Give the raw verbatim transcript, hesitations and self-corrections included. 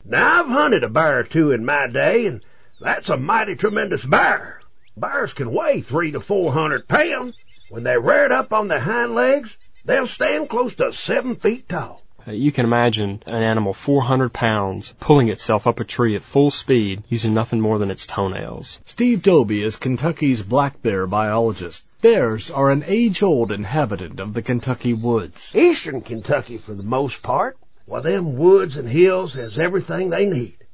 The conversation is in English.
Now, I've hunted a bear or two in my day, and that's a mighty tremendous bear. Bears can weigh three to four hundred pounds. When they're reared up on their hind legs, they'll stand close to seven feet tall. Uh, you can imagine an animal four hundred pounds pulling itself up a tree at full speed using nothing more than its toenails. Steve Doby is Kentucky's black bear biologist. Bears are an age-old inhabitant of the Kentucky woods. Eastern Kentucky, for the most part. Well, them woods and hills has everything they need.